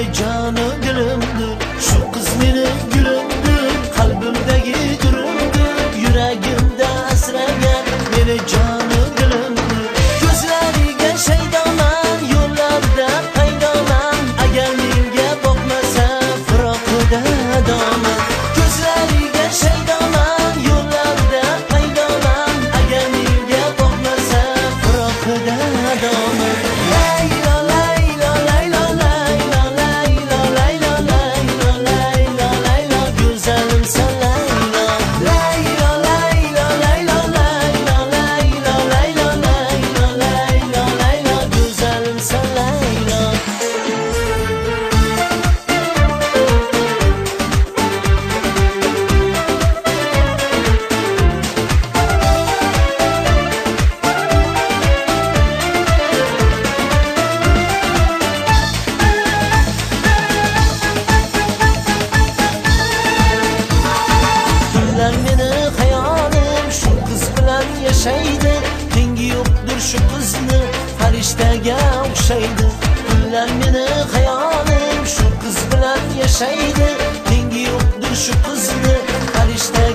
meni joni dilimdir. Shu qiz meni gulimdir, qalbimdagi gurimdir. Yuragimda asragan meni joni dilimdir. Ko'zlariga shaydoman, yo'llarda qaydoman. Agar menga boqmasa firoqida doman. Ko'zlariga shaydoman, yo'llarda qaydoman. Agar menga boqmasa firoqida doman. Meni hayolim shu qiz bilan yashaydi. Tengi yo'qdir shu qizni, farishtaga o'xshaydi. Kunlar meni hayolim shu qiz bilan yashaydi. Tengi yo'qdir shu qizni, farishtaga